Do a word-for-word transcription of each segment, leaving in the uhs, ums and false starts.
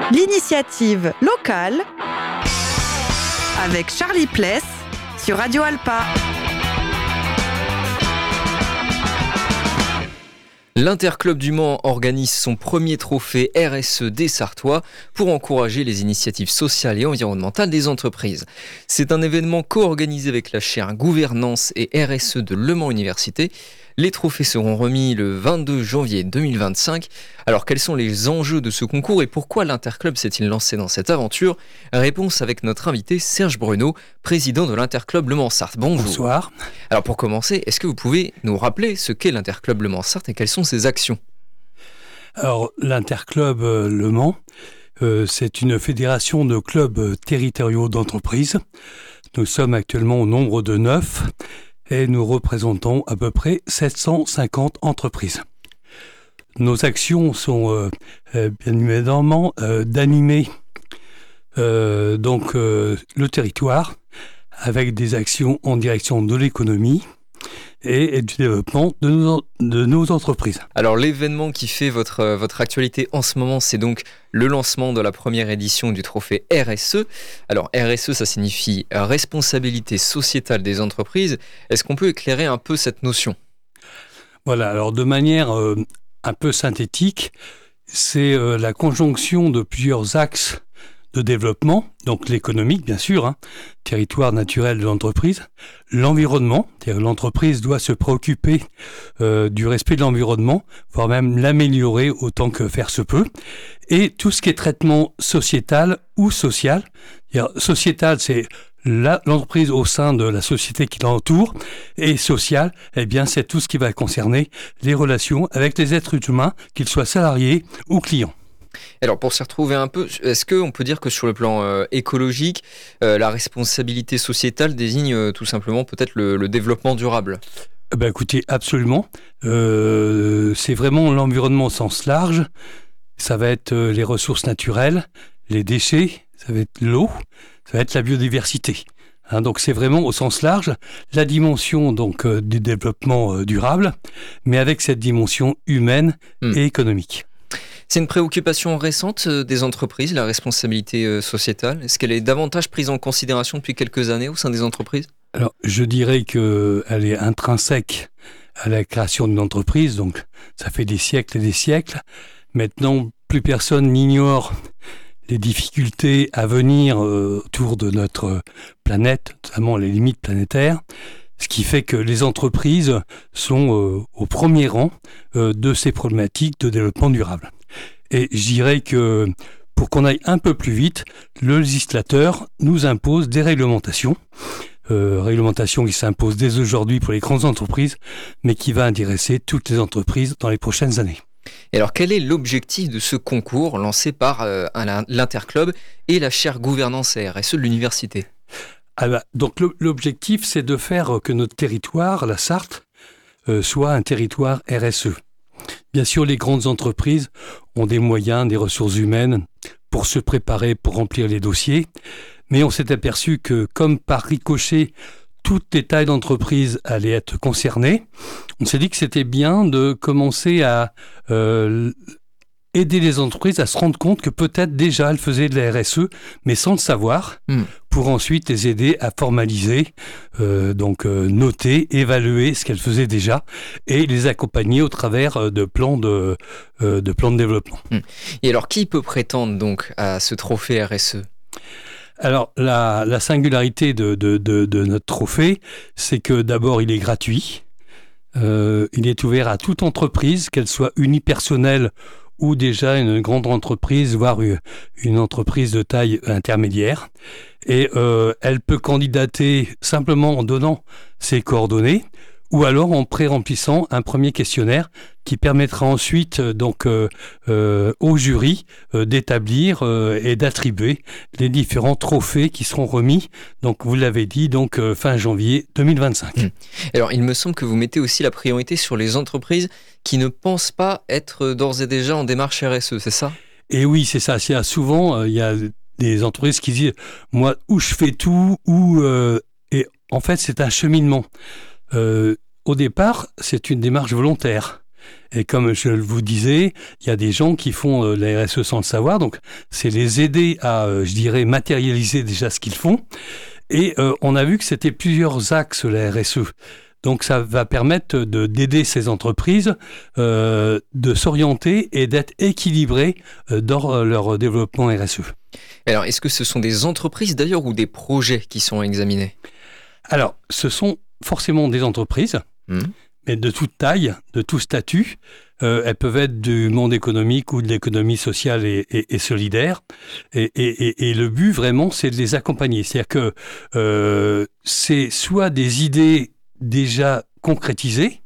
L'initiative locale avec Charlie Pless sur Radio Alpa. L'Interclub du Mans organise son premier trophée R S E des Sarthois pour encourager les initiatives sociales et environnementales des entreprises. C'est un événement co-organisé avec la chaire Gouvernance et R S E de Le Mans Université. Les trophées seront remis le vingt-deux janvier deux mille vingt-cinq. Alors quels sont les enjeux de ce concours et pourquoi l'Interclub s'est-il lancé dans cette aventure ? Réponse avec notre invité Serge Bruno, président de l'Interclub Le Mans-Sarthe. Bonjour. Bonsoir. Alors pour commencer, est-ce que vous pouvez nous rappeler ce qu'est l'Interclub Le Mans-Sarthe et quelles sont ses actions ? Alors l'Interclub euh, Le Mans, euh, c'est une fédération de clubs territoriaux d'entreprises. Nous sommes actuellement au nombre de neuf. Et nous représentons à peu près sept cent cinquante entreprises. Nos actions sont euh, euh, bien évidemment euh, d'animer euh, donc euh, le territoire avec des actions en direction de l'économie et, et du développement de nos, de nos entreprises. Alors l'événement qui fait votre, euh, votre actualité en ce moment, c'est donc le lancement de la première édition du trophée R S E. Alors R S E, ça signifie responsabilité sociétale des entreprises. Est-ce qu'on peut éclairer un peu cette notion ? Voilà, alors de manière euh, un peu synthétique, c'est euh, la conjonction de plusieurs axes de développement, donc l'économique bien sûr, hein, territoire naturel de l'entreprise, l'environnement, c'est-à-dire l'entreprise doit se préoccuper euh, du respect de l'environnement, voire même l'améliorer autant que faire se peut, et tout ce qui est traitement sociétal ou social. C'est-à-dire, sociétal, c'est la, l'entreprise au sein de la société qui l'entoure, et social, eh bien, c'est tout ce qui va concerner les relations avec les êtres humains, qu'ils soient salariés ou clients. Alors pour s'y retrouver un peu, est-ce qu'on peut dire que sur le plan euh, écologique, euh, la responsabilité sociétale désigne euh, tout simplement peut-être le, le développement durable ? Ben écoutez, absolument. Euh, c'est vraiment l'environnement au sens large. Ça va être euh, les ressources naturelles, les déchets, ça va être l'eau, ça va être la biodiversité. Hein, donc c'est vraiment au sens large la dimension donc euh, du développement euh, durable, mais avec cette dimension humaine mmh. et économique. C'est une préoccupation récente des entreprises, la responsabilité sociétale. Est-ce qu'elle est davantage prise en considération depuis quelques années au sein des entreprises ? Alors, je dirais qu'elle est intrinsèque à la création d'une entreprise, donc ça fait des siècles et des siècles. Maintenant, plus personne n'ignore les difficultés à venir euh, autour de notre planète, notamment les limites planétaires, ce qui fait que les entreprises sont euh, au premier rang euh, de ces problématiques de développement durable. Et je dirais que pour qu'on aille un peu plus vite, le législateur nous impose des réglementations, euh, réglementations qui s'imposent dès aujourd'hui pour les grandes entreprises, mais qui va intéresser toutes les entreprises dans les prochaines années. Et alors, quel est l'objectif de ce concours lancé par euh, l'Interclub et la chaire Gouvernance et R S E de l'université ? Ah bah, donc le, l'objectif, c'est de faire que notre territoire, la Sarthe, euh, soit un territoire R S E. Bien sûr, les grandes entreprises ont des moyens, des ressources humaines pour se préparer, pour remplir les dossiers. Mais on s'est aperçu que, comme par ricochet, toutes les tailles d'entreprise allaient être concernées. On s'est dit que c'était bien de commencer à euh, aider les entreprises à se rendre compte que peut-être déjà elles faisaient de la R S E, mais sans le savoir, mmh. pour ensuite les aider à formaliser, euh, donc euh, noter, évaluer ce qu'elles faisaient déjà et les accompagner au travers de plans de, euh, de, plans de développement. Mmh. Et alors, qui peut prétendre donc à ce trophée R S E ? Alors, la, la singularité de, de, de, de notre trophée, c'est que d'abord, il est gratuit. Euh, il est ouvert à toute entreprise, qu'elle soit unipersonnelle ou déjà une grande entreprise, voire une entreprise de taille intermédiaire. Et euh, elle peut candidater simplement en donnant ses coordonnées ou alors en pré-remplissant un premier questionnaire qui permettra ensuite donc euh, euh, au jury euh, d'établir euh, et d'attribuer les différents trophées qui seront remis. Donc vous l'avez dit, donc euh, fin janvier deux mille vingt-cinq. Mmh. Alors il me semble que vous mettez aussi la priorité sur les entreprises qui ne pensent pas être d'ores et déjà en démarche R S E, c'est ça ? Et oui, c'est ça. C'est souvent il euh, y a des entreprises qui disent moi où je fais tout ou euh, et en fait c'est un cheminement. Euh, au départ, c'est une démarche volontaire. Et comme je vous disais, il y a des gens qui font euh, la R S E sans le savoir, donc c'est les aider à, euh, je dirais, matérialiser déjà ce qu'ils font. Et euh, on a vu que c'était plusieurs axes, la R S E. Donc ça va permettre de, d'aider ces entreprises euh, de s'orienter et d'être équilibrées euh, dans leur développement R S E. Alors, est-ce que ce sont des entreprises d'ailleurs ou des projets qui sont examinés ? Alors, ce sont forcément des entreprises, mmh. mais de toute taille, de tout statut. Euh, elles peuvent être du monde économique ou de l'économie sociale et, et, et solidaire. Et, et, et le but, vraiment, c'est de les accompagner. C'est-à-dire que euh, c'est soit des idées déjà concrétisées,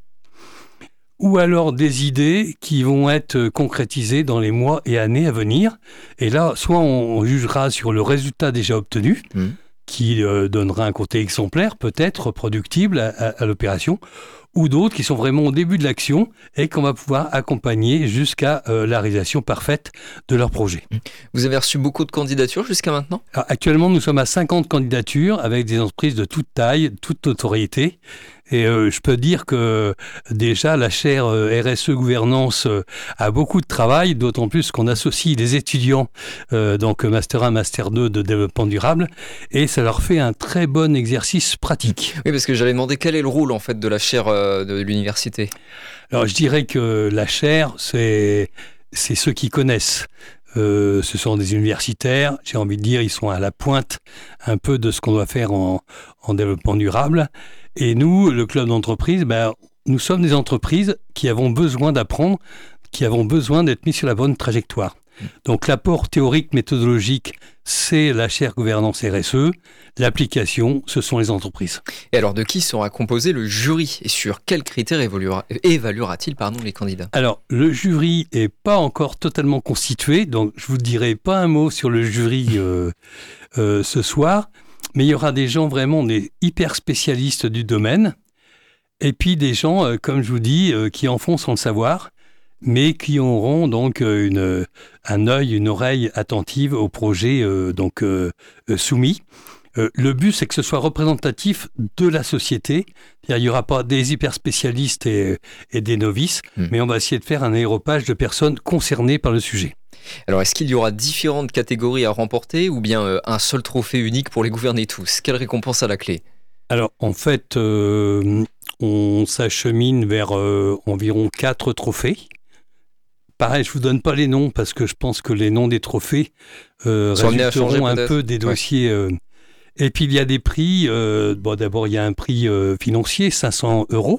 ou alors des idées qui vont être concrétisées dans les mois et années à venir. Et là, soit on jugera sur le résultat déjà obtenu, mmh. qui euh, donnera un côté exemplaire, peut-être productible à, à, à l'opération, ou d'autres qui sont vraiment au début de l'action et qu'on va pouvoir accompagner jusqu'à euh, la réalisation parfaite de leur projet. Vous avez reçu beaucoup de candidatures jusqu'à maintenant ? Alors, actuellement, nous sommes à cinquante candidatures avec des entreprises de toute taille, toute notoriété. Et euh, je peux dire que déjà la chaire euh, R S E gouvernance euh, a beaucoup de travail, d'autant plus qu'on associe les étudiants, euh, donc Master un, Master deux de développement durable, et ça leur fait un très bon exercice pratique. Oui, parce que j'allais demander quel est le rôle en fait de la chaire euh, de l'université. Alors je dirais que la chaire, c'est, c'est ceux qui connaissent. Euh, ce sont des universitaires, j'ai envie de dire, ils sont à la pointe un peu de ce qu'on doit faire en, en développement durable. Et nous, le club d'entreprise, ben, nous sommes des entreprises qui avons besoin d'apprendre, qui avons besoin d'être mis sur la bonne trajectoire. Donc l'apport théorique, méthodologique, c'est la chaire gouvernance R S E. L'application, ce sont les entreprises. Et alors, de qui sera composé le jury et sur quels critères évoluera, évaluera-t-il pardon, les candidats ? Alors, le jury n'est pas encore totalement constitué, donc je ne vous dirai pas un mot sur le jury euh, euh, ce soir, mais il y aura des gens vraiment des hyper spécialistes du domaine, et puis des gens, euh, comme je vous dis, euh, qui en font sans le savoir, mais qui auront donc une, un œil, une oreille attentive au projet euh, donc, euh, soumis. Euh, le but, c'est que ce soit représentatif de la société. Il n'y aura pas des hyper spécialistes et, et des novices, mmh. mais on va essayer de faire un aéropage de personnes concernées par le sujet. Alors, est-ce qu'il y aura différentes catégories à remporter ou bien euh, un seul trophée unique pour les gouverner tous ? Quelle récompense à la clé ? Alors, en fait, euh, on s'achemine vers euh, environ quatre trophées. Pareil, je ne vous donne pas les noms parce que je pense que les noms des trophées euh, résulteront changer, un peu des dossiers. Ouais. Euh, et puis, il y a des prix. Euh, bon, d'abord, il y a un prix euh, financier, cinq cents euros.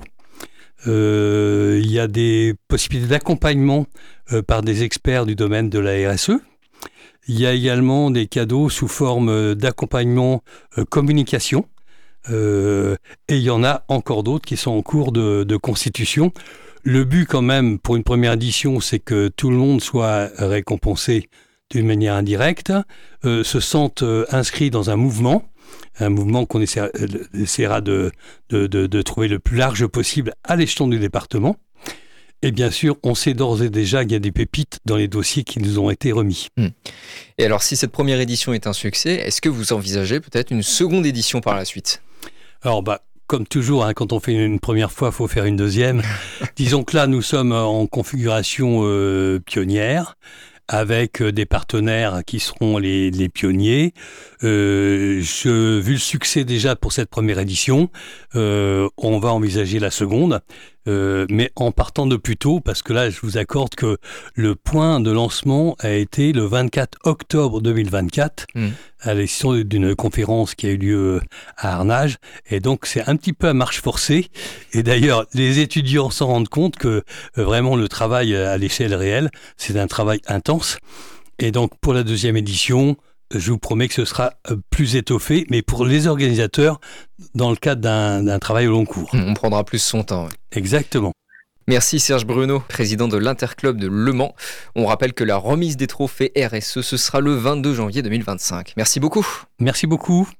Euh, il y a des possibilités d'accompagnement euh, par des experts du domaine de la R S E. Il y a également des cadeaux sous forme d'accompagnement euh, communication. Euh, et il y en a encore d'autres qui sont en cours de, de constitution. Le but quand même pour une première édition, c'est que tout le monde soit récompensé d'une manière indirecte, euh, se sente euh, inscrit dans un mouvement, un mouvement qu'on essaiera, euh, essaiera de, de, de, de trouver le plus large possible à l'échelon du département. Et bien sûr, on sait d'ores et déjà qu'il y a des pépites dans les dossiers qui nous ont été remis. Mmh. Et alors, si cette première édition est un succès, est-ce que vous envisagez peut-être une seconde édition par la suite ? Alors, bah, comme toujours, hein, quand on fait une première fois, il faut faire une deuxième. Disons que là, nous sommes en configuration euh, pionnière, avec euh, des partenaires qui seront les, les pionniers. Euh, je, vu le succès déjà pour cette première édition, euh, on va envisager la seconde, euh, mais en partant de plus tôt, parce que là, je vous accorde que le point de lancement a été le vingt-quatre octobre deux mille vingt-quatre, mmh. à l'issue d'une conférence qui a eu lieu à Arnage, et donc c'est un petit peu à marche forcée. Et d'ailleurs, les étudiants s'en rendent compte que euh, vraiment le travail à l'échelle réelle, c'est un travail intense. Et donc pour la deuxième édition, je vous promets que ce sera plus étoffé, mais pour les organisateurs, dans le cadre d'un, d'un travail au long cours. On prendra plus son temps. Ouais. Exactement. Merci Serge Bruno, président de l'Interclub de Le Mans. On rappelle que la remise des trophées R S E, ce sera le vingt-deux janvier deux mille vingt-cinq. Merci beaucoup. Merci beaucoup.